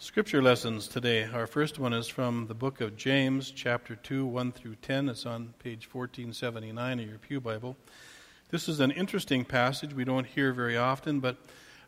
Scripture lessons today. Our first one is from the book of James, chapter 2, 1 through 10. It's on page 1479 of your Pew Bible. This is an interesting passage we don't hear very often, but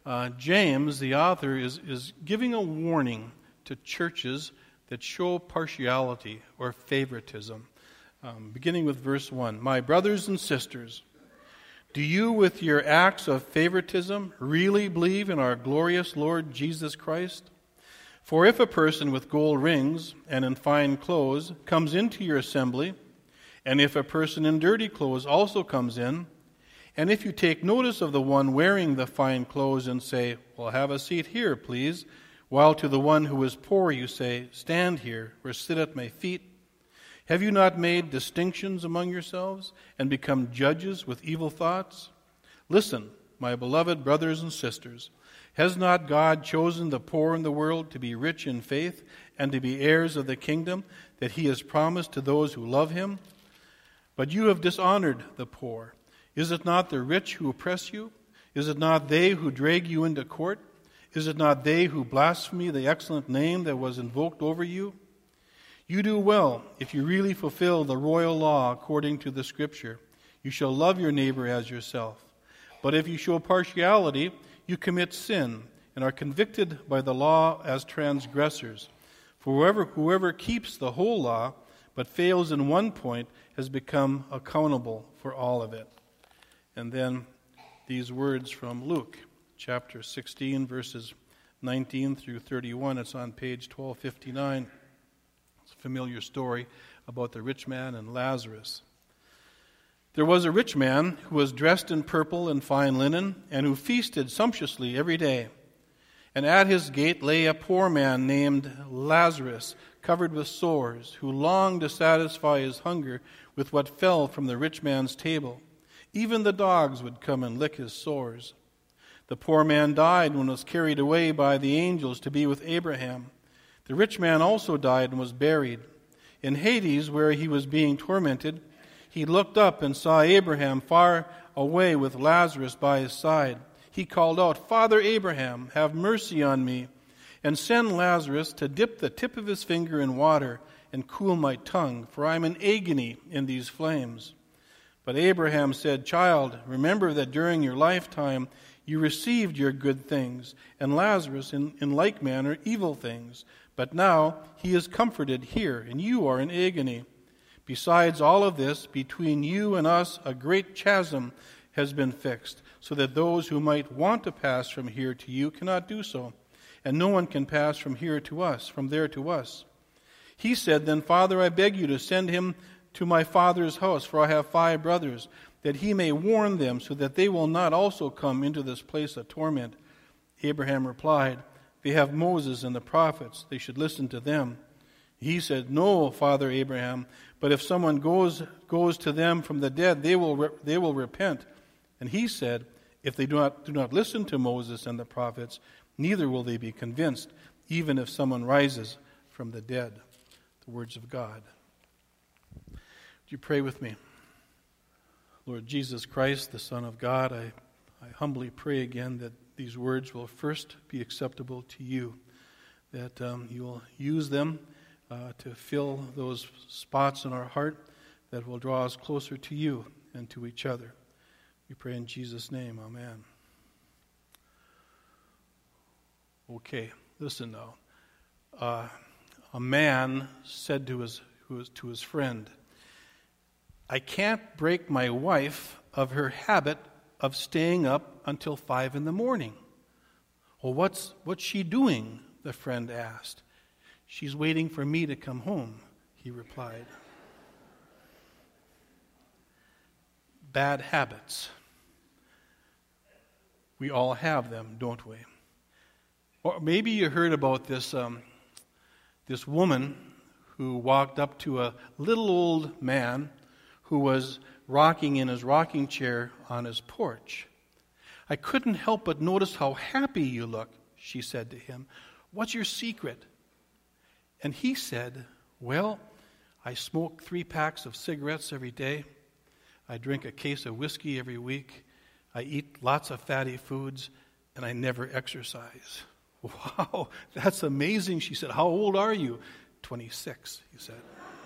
James, the author, is giving a warning to churches that show partiality or favoritism. Beginning with verse 1. My brothers and sisters, do you with your acts of favoritism really believe in our glorious Lord Jesus Christ? For if a person with gold rings and in fine clothes comes into your assembly, and if a person in dirty clothes also comes in, and if you take notice of the one wearing the fine clothes and say, well, have a seat here, please, while to the one who is poor you say, stand here or sit at my feet, have you not made distinctions among yourselves and become judges with evil thoughts? Listen, my beloved brothers and sisters, has not God chosen the poor in the world to be rich in faith and to be heirs of the kingdom that he has promised to those who love him? But you have dishonored the poor. Is it not the rich who oppress you? Is it not they who drag you into court? Is it not they who blaspheme the excellent name that was invoked over you? You do well if you really fulfill the royal law according to the Scripture. You shall love your neighbor as yourself. But if you show partiality, you commit sin and are convicted by the law as transgressors. For whoever keeps the whole law but fails in one point has become accountable for all of it. And then these words from Luke, chapter 16, verses 19 through 31. It's on page 1259. It's a familiar story about the rich man and Lazarus. There was a rich man who was dressed in purple and fine linen, and who feasted sumptuously every day. And at his gate lay a poor man named Lazarus, covered with sores, who longed to satisfy his hunger with what fell from the rich man's table. Even the dogs would come and lick his sores. The poor man died and was carried away by the angels to be with Abraham. The rich man also died and was buried. In Hades, where he was being tormented, he looked up and saw Abraham far away with Lazarus by his side. He called out, Father Abraham, have mercy on me, and send Lazarus to dip the tip of his finger in water and cool my tongue, for I am in agony in these flames. But Abraham said, Child, remember that during your lifetime you received your good things, and Lazarus in like manner evil things. But now he is comforted here, and you are in agony. Besides all of this, between you and us a great chasm has been fixed, so that those who might want to pass from here to you cannot do so, and no one can pass from here to us, from there to us. He said, Then, Father, I beg you to send him to my father's house, for I have 5 brothers, that he may warn them, so that they will not also come into this place of torment. Abraham replied, They have Moses and the prophets, they should listen to them. He said, No, Father Abraham, but if someone goes to them from the dead, they will repent. And he said, If they do not listen to Moses and the prophets, neither will they be convinced, even if someone rises from the dead. The words of God. Would you pray with me? Lord Jesus Christ, the Son of God, I humbly pray again that these words will first be acceptable to you, that you will use them to fill those spots in our heart that will draw us closer to you and to each other. We pray in Jesus' name, amen. Okay, listen now. A man said to his friend, I can't break my wife of her habit of staying up until 5 a.m. Well, what's she doing? The friend asked. She's waiting for me to come home, he replied. Bad habits. We all have them, don't we? Or maybe you heard about this woman who walked up to a little old man who was rocking in his rocking chair on his porch. I couldn't help but notice how happy you look, she said to him. What's your secret? And he said, Well, I smoke 3 packs of cigarettes every day. I drink a case of whiskey every week. I eat lots of fatty foods, and I never exercise. "Wow, that's amazing." She said, "How old are you?" 26, he said.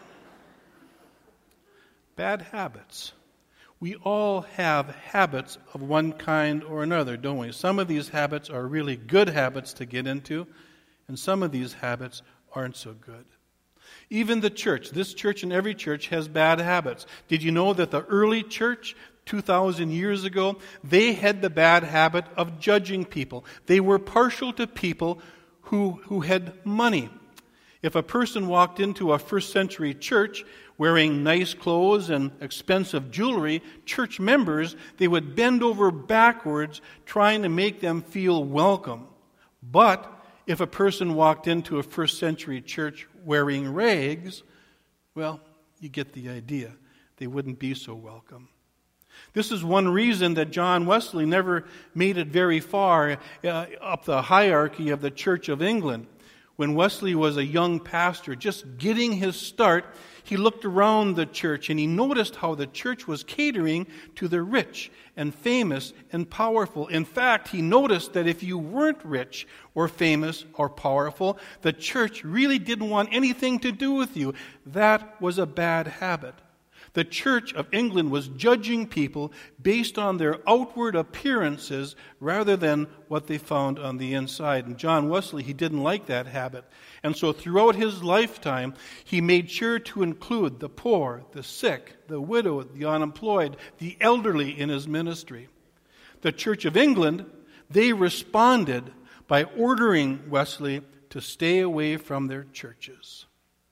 Bad habits. We all have habits of one kind or another, don't we? Some of these habits are really good habits to get into, and some of these habits aren't so good. Even the church, this church and every church has bad habits. Did you know that the early church, 2,000 years ago, they had the bad habit of judging people? They were partial to people who had money. If a person walked into a first century church wearing nice clothes and expensive jewelry, church members, they would bend over backwards trying to make them feel welcome. But if a person walked into a first century church wearing rags, well, you get the idea. They wouldn't be so welcome. This is one reason that John Wesley never made it very far up the hierarchy of the Church of England. When Wesley was a young pastor, just getting his start, he looked around the church and he noticed how the church was catering to the rich and famous and powerful. In fact, he noticed that if you weren't rich or famous or powerful, the church really didn't want anything to do with you. That was a bad habit. The Church of England was judging people based on their outward appearances rather than what they found on the inside. And John Wesley, he didn't like that habit. And so throughout his lifetime, he made sure to include the poor, the sick, the widow, the unemployed, the elderly in his ministry. The Church of England, they responded by ordering Wesley to stay away from their churches.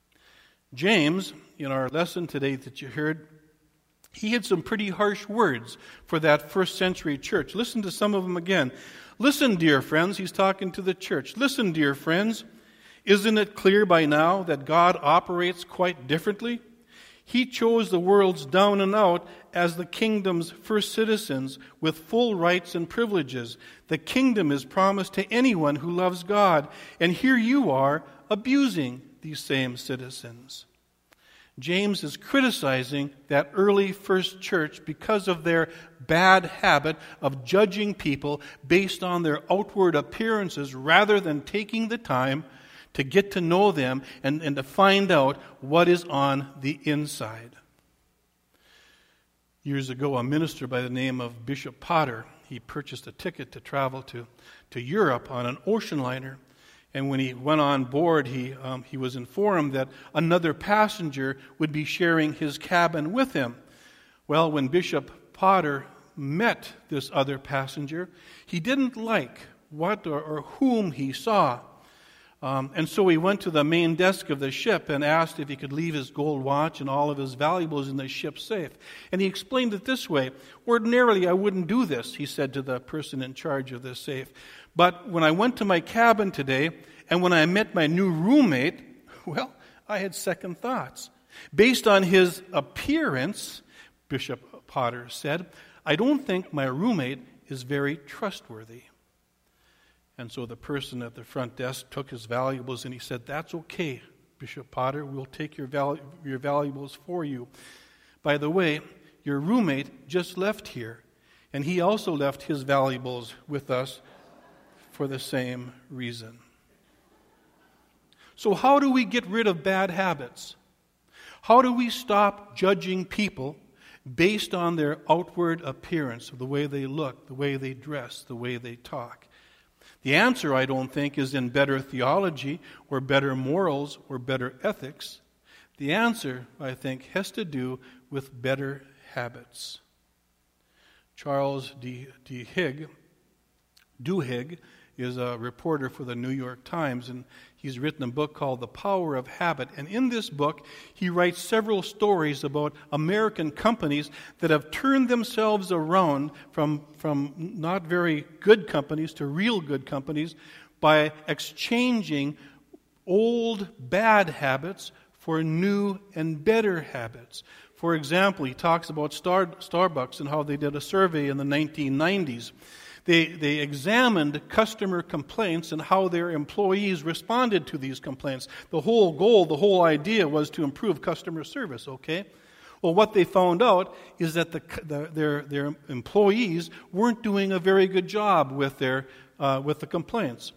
James, in our lesson today that you heard, he had some pretty harsh words for that first century church. Listen to some of them again. "Listen, dear friends," he's talking to the church. "Listen, dear friends, isn't it clear by now that God operates quite differently? He chose the world's down and out as the kingdom's first citizens with full rights and privileges. The kingdom is promised to anyone who loves God, and here you are abusing these same citizens." James is criticizing that early first church because of their bad habit of judging people based on their outward appearances rather than taking the time to get to know them and to find out what is on the inside. Years ago, a minister by the name of Bishop Potter, he purchased a ticket to travel to Europe on an ocean liner. And when he went on board, he was informed that another passenger would be sharing his cabin with him. Well, when Bishop Potter met this other passenger, he didn't like what or whom he saw. And so he went to the main desk of the ship and asked if he could leave his gold watch and all of his valuables in the ship's safe. And he explained it this way: "Ordinarily, I wouldn't do this," he said to the person in charge of the safe. "But when I went to my cabin today and when I met my new roommate, well, I had second thoughts. Based on his appearance," Bishop Potter said, "I don't think my roommate is very trustworthy." And so the person at the front desk took his valuables and he said, "That's okay, Bishop Potter. We'll take your valuables for you. By the way, your roommate just left here, and he also left his valuables with us for the same reason." So how do we get rid of bad habits? How do we stop judging people based on their outward appearance, the way they look, the way they dress, the way they talk? The answer, I don't think, is in better theology or better morals or better ethics. The answer, I think, has to do with better habits. Charles Duhigg is a reporter for the New York Times, and he's written a book called The Power of Habit. And in this book, he writes several stories about American companies that have turned themselves around from not very good companies to real good companies by exchanging old bad habits for new and better habits. For example, he talks about Starbucks and how they did a survey in the 1990s. They examined customer complaints and how their employees responded to these complaints. The whole goal, the whole idea was to improve customer service, okay? Well, what they found out is that their employees weren't doing a very good job with the complaints.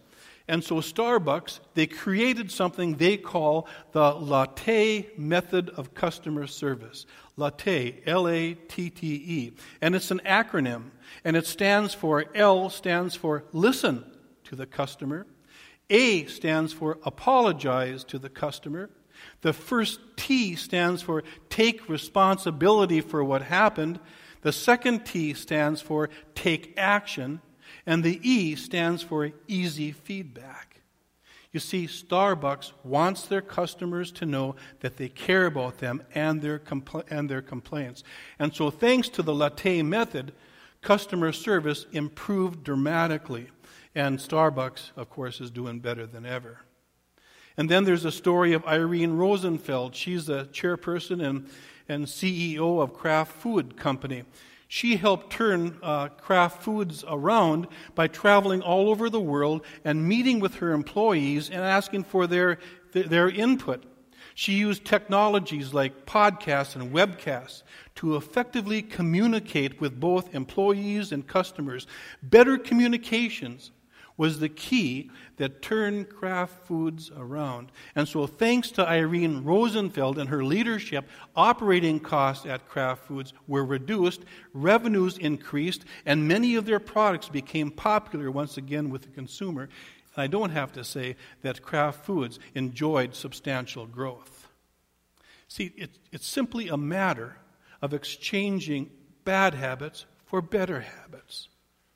And so Starbucks, they created something they call the latte method of customer service. Latte, L-A-T-T-E. And it's an acronym. And it stands for, L stands for listen to the customer. A stands for apologize to the customer. The first T stands for take responsibility for what happened. The second T stands for take action. And the E stands for easy feedback. You see, Starbucks wants their customers to know that they care about them and their complaints. And so thanks to the latte method, customer service improved dramatically. And Starbucks, of course, is doing better than ever. And then there's a story of Irene Rosenfeld. She's the chairperson and CEO of Kraft Food Company. She helped turn Kraft Foods around by traveling all over the world and meeting with her employees and asking for their input. She used technologies like podcasts and webcasts to effectively communicate with both employees and customers. Better communications was the key that turned Kraft Foods around. And so thanks to Irene Rosenfeld and her leadership, operating costs at Kraft Foods were reduced, revenues increased, and many of their products became popular once again with the consumer. And I don't have to say that Kraft Foods enjoyed substantial growth. See, it's simply a matter of exchanging bad habits for better habits.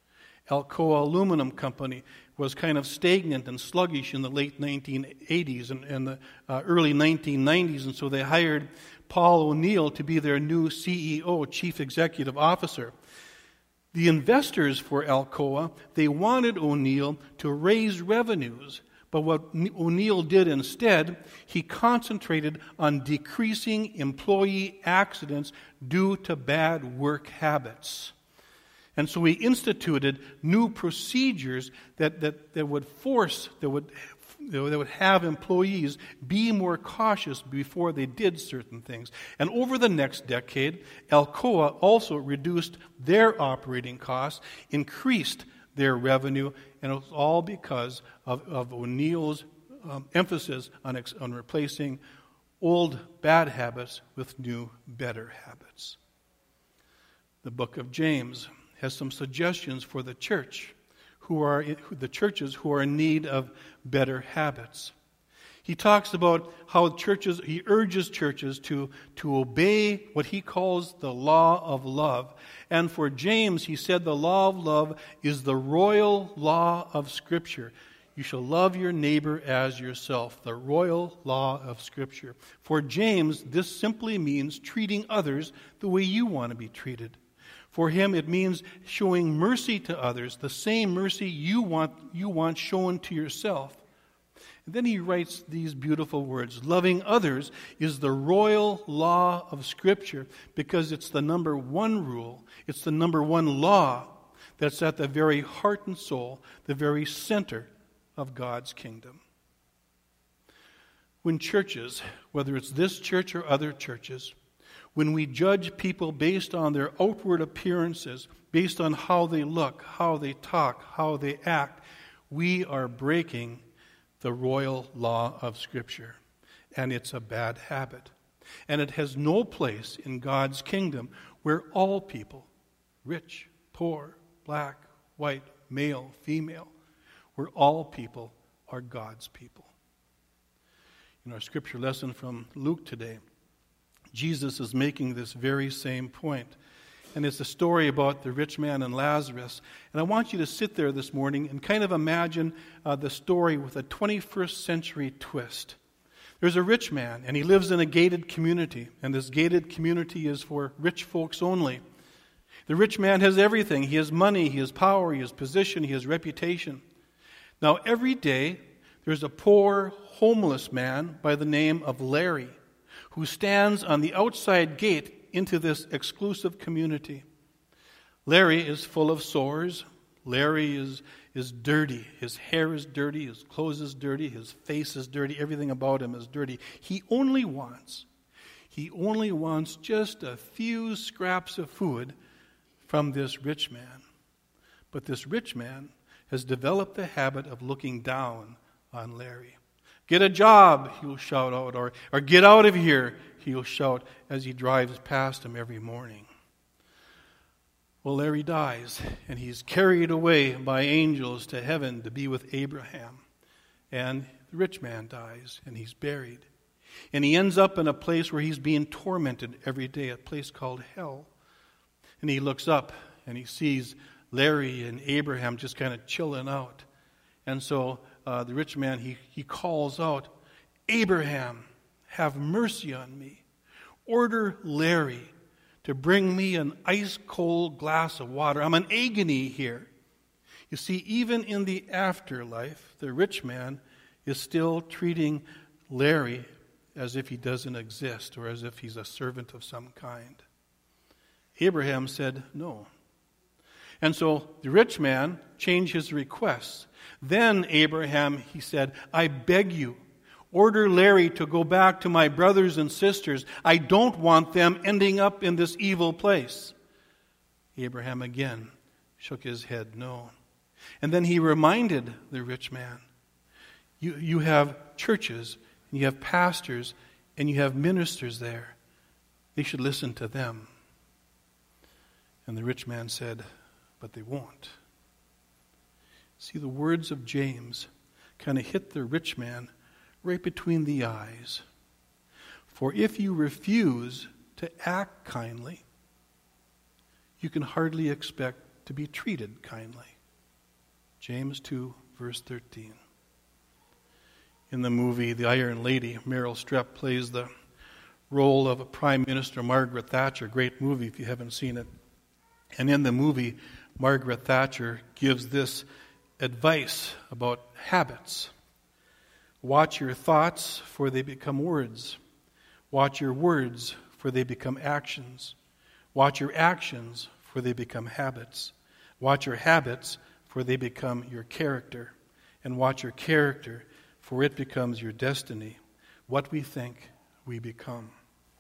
Alcoa Aluminum Company was kind of stagnant and sluggish in the late 1980s and the early 1990s, and so they hired Paul O'Neill to be their new CEO, Chief Executive Officer. The investors for Alcoa, they wanted O'Neill to raise revenues, but what O'Neill did instead, he concentrated on decreasing employee accidents due to bad work habits. And so he instituted new procedures that would have employees be more cautious before they did certain things. And over the next decade, Alcoa also reduced their operating costs, increased their revenue, and it was all because of O'Neill's emphasis on replacing old bad habits with new better habits. The book of James has some suggestions for the churches who are in need of better habits. He talks about how he urges churches to obey what he calls the law of love. And for James, he said the law of love is the royal law of Scripture. You shall love your neighbor as yourself, the royal law of Scripture. For James, this simply means treating others the way you want to be treated. For him, it means showing mercy to others, the same mercy you want shown to yourself. And then he writes these beautiful words. Loving others is the royal law of Scripture because it's the number one rule, it's the number one law that's at the very heart and soul, the very center of God's kingdom. When churches, whether it's this church or other churches, when we judge people based on their outward appearances, based on how they look, how they talk, how they act, we are breaking the royal law of Scripture. And it's a bad habit. And it has no place in God's kingdom where all people, rich, poor, black, white, male, female, where all people are God's people. In our scripture lesson from Luke today, Jesus is making this very same point. And it's a story about the rich man and Lazarus. And I want you to sit there this morning and kind of imagine the story with a 21st century twist. There's a rich man, and he lives in a gated community. And this gated community is for rich folks only. The rich man has everything. He has money, he has power, he has position, he has reputation. Now, every day, there's a poor, homeless man by the name of Larry, who stands on the outside gate into this exclusive community. Larry is full of sores. Larry is dirty. His hair is dirty. His clothes is dirty. His face is dirty. Everything about him is dirty. He only wants just a few scraps of food from this rich man. But this rich man has developed the habit of looking down on Larry. Get a job, he will shout out, or get out of here, he will shout as he drives past him every morning. Well, Larry dies, and he's carried away by angels to heaven to be with Abraham. And the rich man dies, and he's buried. And he ends up in a place where he's being tormented every day, a place called hell. And he looks up, and he sees Larry and Abraham just kind of chilling out. And so the rich man, he calls out, Abraham, have mercy on me. Order Larry to bring me an ice-cold glass of water. I'm in agony here. You see, even in the afterlife, the rich man is still treating Larry as if he doesn't exist or as if he's a servant of some kind. Abraham said no. And so the rich man changed his request. Then Abraham, he said, I beg you, order Larry to go back to my brothers and sisters. I don't want them ending up in this evil place. Abraham again shook his head no. And then he reminded the rich man, you have churches, and you have pastors, and you have ministers there. They should listen to them. And the rich man said, but they won't. See, the words of James kind of hit the rich man right between the eyes. For if you refuse to act kindly, you can hardly expect to be treated kindly. James 2, verse 13. In the movie The Iron Lady, Meryl Streep plays the role of a Prime Minister, Margaret Thatcher. Great movie if you haven't seen it. And in the movie, Margaret Thatcher gives this advice about habits. Watch your thoughts, for they become words. Watch your words, for they become actions. Watch your actions, for they become habits. Watch your habits, for they become your character. And watch your character, for it becomes your destiny. What we think, we become.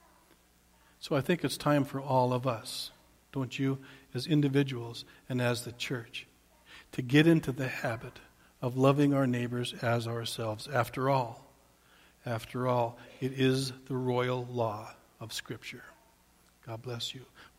So I think it's time for all of us, don't you, as individuals and as the church, to get into the habit of loving our neighbors as ourselves. After all, it is the royal law of Scripture. God bless you.